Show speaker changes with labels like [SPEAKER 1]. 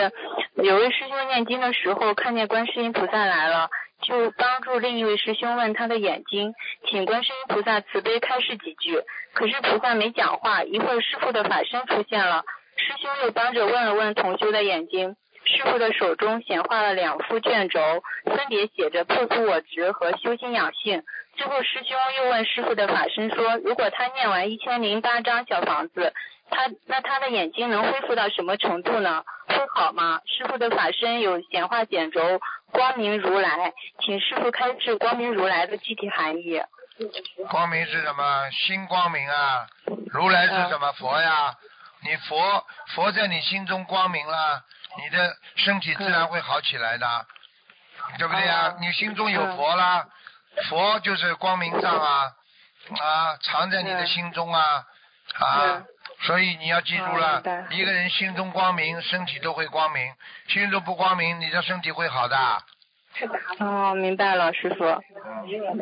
[SPEAKER 1] 有位师兄念经的时候看见观世音菩萨来了，就帮助另一位师兄问他的眼睛，请观世音菩萨慈悲开示几句。可是菩萨没讲话，一会儿师父的法身出现了，师兄又帮着问了问同修的眼睛，师父的手中显化了2幅卷轴，分别写着破除我执和修心养性。最后师兄又问师父的法身说，如果他念完1008张小房子，那他的眼睛能恢复到什么程度呢？会好吗？师父的法身有显化卷轴光明如来，请师父开示光明如来的具体含义。
[SPEAKER 2] 光明是什么？心光明啊。如来是什么？佛呀。你佛在你心中光明了，你的身体自然会好起来的，对不对呀？你心中有佛啦，佛就是光明藏啊，藏在你的心中啊，所以你要记住了，一个人心中光明，身体都会光明；心中不光明，你的身体会好的。
[SPEAKER 1] 明白了，师父。